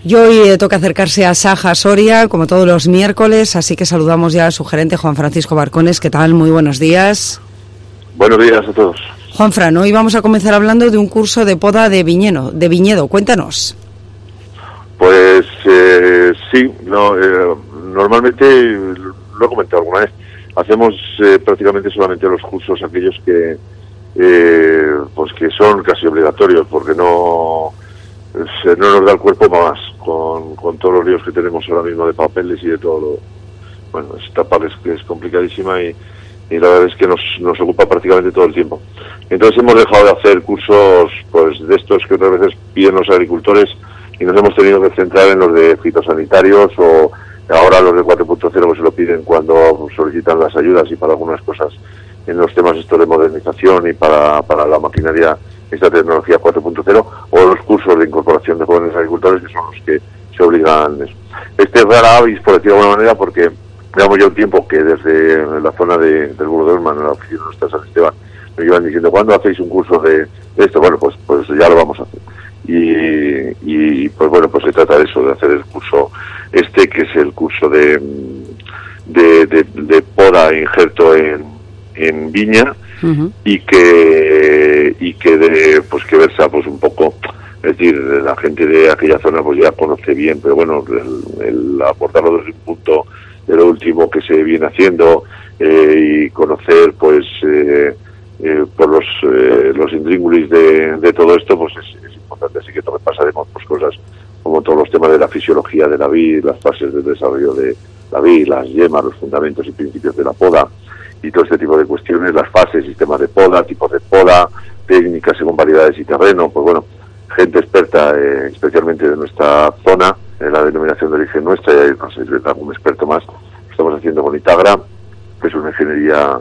Y hoy toca acercarse a Saja Soria, como todos los miércoles, así que saludamos ya a su gerente, Juan Francisco Barcones. ¿Qué tal? Muy buenos días. Buenos días a todos. Juanfran, hoy vamos a comenzar hablando de un curso de poda de viñedo. Cuéntanos. Pues sí, normalmente, lo he comentado alguna vez, hacemos prácticamente solamente los cursos aquellos que pues que son casi obligatorios, porque no nos da el cuerpo más, con todos los líos que tenemos ahora mismo de papeles y de todo. Bueno, esta parte es complicadísima y la verdad es que nos ocupa prácticamente todo el tiempo. Entonces hemos dejado de hacer cursos pues de estos que otras veces piden los agricultores y nos hemos tenido que centrar en los de fitosanitarios, o ahora los de 4.0 que se lo piden cuando solicitan las ayudas y para algunas cosas en los temas estos de modernización y para la maquinaria, esta tecnología 4.0, o los cursos de incorporación de jóvenes agricultores, que son los que se obligan. Este es rara avis, por decirlo de alguna manera, porque llevamos ya un tiempo que desde la zona del Burgo de Orman, en la oficina nuestra San Esteban, nos llevan diciendo, ¿cuándo hacéis un curso de esto? Bueno, pues ya lo vamos a hacer. Y pues bueno, pues se trata de eso, de hacer el curso que es el curso de poda e injerto en viña. Uh-huh. y que versa pues un poco, es decir, la gente de aquella zona pues ya conoce bien, pero bueno, el abordarlo desde un punto de lo último que se viene haciendo, y conocer pues por los intríngulis de todo esto, pues es importante. Así que también pasaremos pues cosas como todos los temas de la fisiología de la vid, las fases del desarrollo de la vid, las yemas, los fundamentos y principios de la poda y todo este tipo de cuestiones, las fases, sistemas de poda, tipos de poda, técnicas según variedades y terreno. Pues bueno, gente experta, especialmente de nuestra zona, en la denominación de origen nuestra, y hay algún experto más. Lo estamos haciendo con Itagra, que es una ingeniería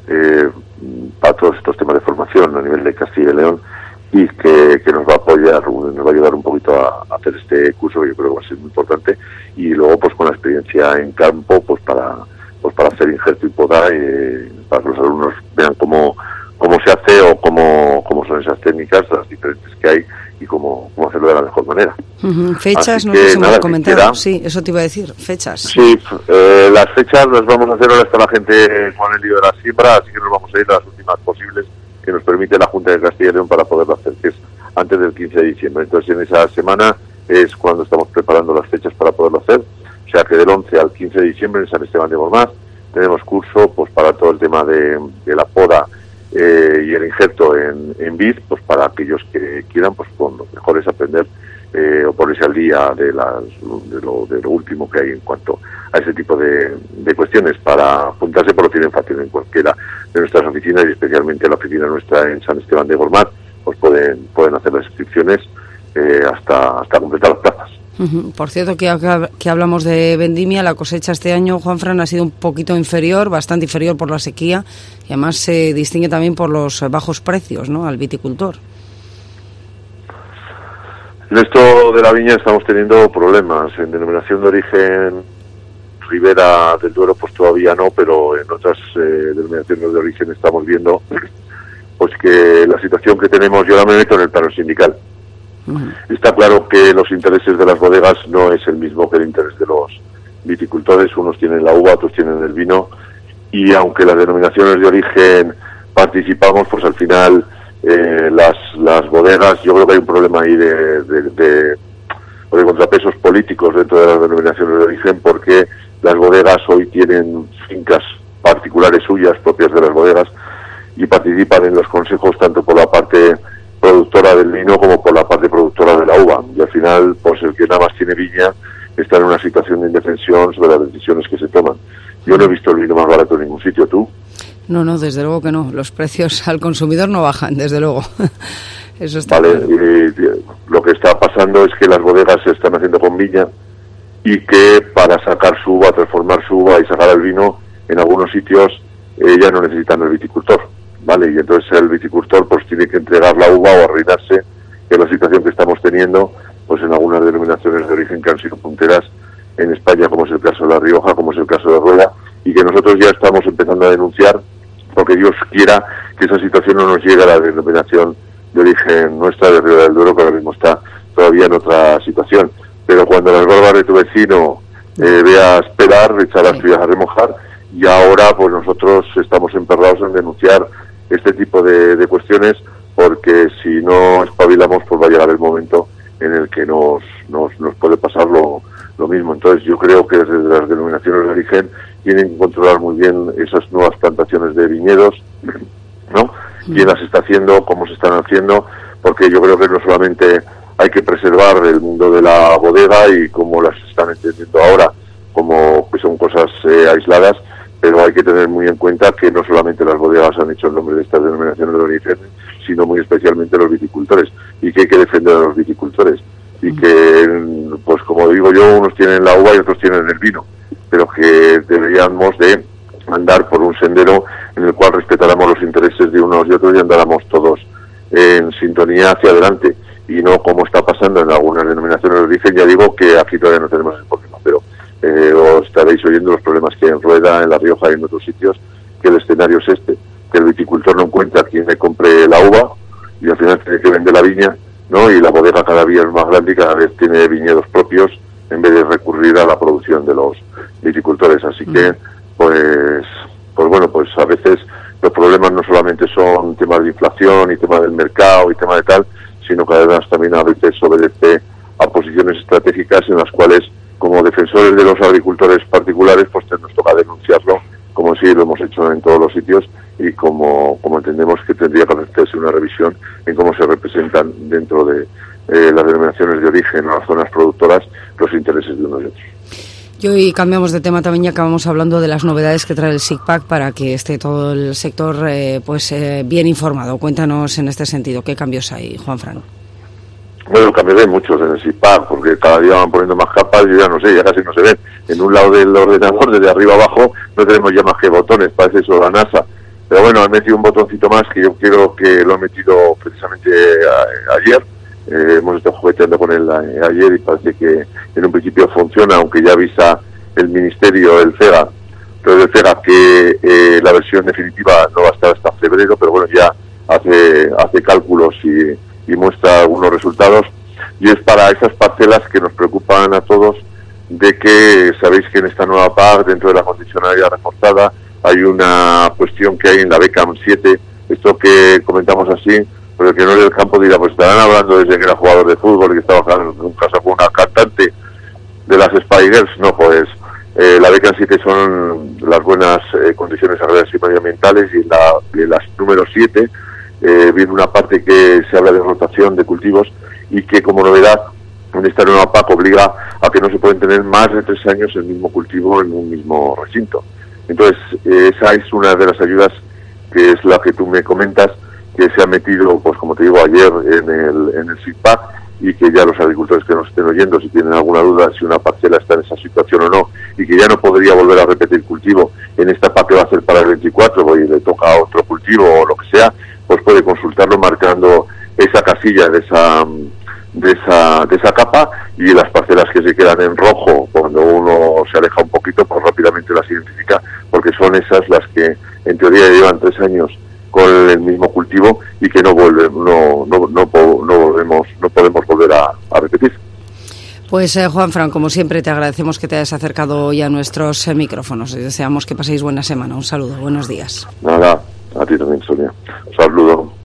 para todos estos temas de formación a nivel de Castilla y León, y que nos va a apoyar, nos va a ayudar un poquito a hacer este curso, que yo creo que va a ser muy importante, y luego pues con la experiencia en campo, pues para hacer injerto y poda, para que los alumnos vean cómo se hace o cómo son esas técnicas, las diferentes que hay, y cómo hacerlo de la mejor manera. Uh-huh. Fechas, no sé si hemos comentado. Sí, eso te iba a decir, fechas. Sí, las fechas las vamos a hacer, ahora está la gente con el lío de la siembra, así que nos vamos a ir a las últimas posibles que nos permite la Junta de Castilla y León para poderlo hacer, que es antes del 15 de diciembre. Entonces en esa semana es cuando estamos preparando las fechas para poderlo hacer. O sea que del 11 al 15 de diciembre en San Esteban de Gormaz tenemos curso pues para todo el tema de la poda y el injerto en vid, pues para aquellos que quieran, pues con lo mejor es aprender o ponerse al día de lo último que hay en cuanto a ese tipo de cuestiones. Para apuntarse, pues lo tienen fácil en cualquiera de nuestras oficinas, y especialmente en la oficina nuestra en San Esteban de Gormaz, pues pueden hacer las inscripciones hasta completar las plazas. Por cierto, que hablamos de vendimia, la cosecha este año, Juanfran, ha sido un poquito inferior, bastante inferior por la sequía, y además se distingue también por los bajos precios, ¿no?, al viticultor. En esto de la viña estamos teniendo problemas. En denominación de origen Ribera del Duero pues todavía no, pero en otras denominaciones de origen estamos viendo pues que la situación que tenemos, yo ahora me meto en el plano sindical. Está claro que los intereses de las bodegas no es el mismo que el interés de los viticultores. Unos tienen la uva, otros tienen el vino, y aunque las denominaciones de origen participamos, pues al final las bodegas, yo creo que hay un problema ahí de contrapesos políticos dentro de las denominaciones de origen, porque las bodegas hoy tienen fincas particulares suyas, propias de las bodegas, y participan en los consejos tanto por la parte productora del vino como por la parte productora de la uva, y al final pues el que nada más tiene viña está en una situación de indefensión sobre las decisiones que se toman. Yo no he visto el vino más barato en ningún sitio. ¿Tú? No, desde luego que no. Los precios al consumidor no bajan, desde luego. Eso está vale, claro. Lo que está pasando es que las bodegas se están haciendo con viña, y que para sacar su uva, transformar su uva y sacar el vino, en algunos sitios ya no necesitan el viticultor, ¿vale? Y entonces el viticultor pues tiene que entregar la uva o arruinarse, que es la situación que estamos teniendo pues en algunas denominaciones de origen que han sido punteras en España, como es el caso de La Rioja, como es el caso de Rueda, y que nosotros ya estamos empezando a denunciar, porque Dios quiera que esa situación no nos llegue a la denominación de origen nuestra de Ribera del Duero, que ahora mismo está todavía en otra situación. pero cuando las barbas de tu vecino veas pelar, echar las tuyas a remojar, y ahora pues nosotros estamos emperrados en denunciar este tipo de cuestiones, porque si no espabilamos pues va a llegar el momento en el que nos puede pasar lo mismo. Entonces yo creo que desde las denominaciones de origen tienen que controlar muy bien esas nuevas plantaciones de viñedos, ¿no? Quién las está haciendo, cómo se están haciendo, porque yo creo que no solamente hay que preservar el mundo de la bodega y cómo las están entendiendo ahora, como que son cosas aisladas, pero hay que tener muy en cuenta que no solamente las bodegas han hecho el nombre de estas denominaciones de origen, sino muy especialmente los viticultores, y que hay que defender a los viticultores, y que, pues como digo yo, unos tienen la uva y otros tienen el vino, pero que deberíamos de andar por un sendero en el cual respetáramos los intereses de unos y otros y andáramos todos en sintonía hacia adelante, y no como está pasando en algunas denominaciones de origen. Ya digo que aquí todavía no tenemos el problema, pero os estaréis oyendo los problemas que hay en Rueda, en La Rioja y en otros sitios, que el escenario es este, que el viticultor no encuentra quien le compre la uva y al final tiene que vender la viña, ¿no? Y la bodega cada día es más grande y cada vez tiene viñedos propios en vez de recurrir a la producción de los viticultores. Así que, pues bueno, pues a veces los problemas no solamente son temas de inflación y temas del mercado y temas de tal, sino que además también a veces obedece a posiciones estratégicas en las cuales, como defensores de los agricultores particulares, pues nos toca denunciarlo, como sí lo hemos hecho en todos los sitios, y como entendemos que tendría que hacerse una revisión en cómo se representan dentro de las denominaciones de origen o las zonas productoras los intereses de unos y otros. Y hoy cambiamos de tema también y acabamos hablando de las novedades que trae el SICPAC para que esté todo el sector bien informado. Cuéntanos en este sentido, ¿qué cambios hay, Juanfran? Bueno, cambios hay muchos en el SICPAC, porque cada día van poniendo más capas, yo ya no sé, ya casi no se ven. En un lado del ordenador, desde arriba abajo, no tenemos ya más que botones, parece eso la NASA. Pero bueno, han metido un botoncito más que yo quiero que lo han metido precisamente ayer. Hemos estado jugueteando con él ayer y parece que en un principio funciona, aunque ya avisa el Ministerio, el CEGA, que la versión definitiva no va a estar hasta febrero, pero bueno, ya hace cálculos y muestra algunos resultados, y es para esas parcelas que nos preocupan a todos, de que sabéis que en esta nueva PAC, dentro de la condicionalidad reforzada, hay una cuestión que hay en la BECAM 7, esto que comentamos así, pero el que no es del campo dirá, pues estarán hablando desde que era jugador de fútbol y que estaba en un caso con una cantante de las Spy Girls. No, pues la BECAM 7 son las buenas condiciones agrarias y medioambientales, y en las número 7 viene una parte que se habla de rotación de cultivos, y que como novedad en esta nueva PAC obliga a que no se pueden tener más de 3 años el mismo cultivo en un mismo recinto. Entonces, esa es una de las ayudas, que es la que tú me comentas, que se ha metido, pues como te digo, ayer en el SICPAC, y que ya los agricultores que nos estén oyendo, si tienen alguna duda si una parcela está en esa situación o no, y que ya no podría volver a repetir cultivo en esta PAC que va a hacer para el 24, y le toca otro cultivo o lo que sea, pues puede consultarlo marcando esa casilla de esa capa, y las parcelas que se quedan en rojo cuando uno se aleja un poquito, pues rápidamente las identifica, porque son esas las que en teoría llevan 3 años con el mismo cultivo y que no podemos volver a repetir. Pues Juanfran, como siempre te agradecemos que te hayas acercado hoy a nuestros micrófonos y deseamos que paséis buena semana. Un saludo, buenos días. Nada, a ti también.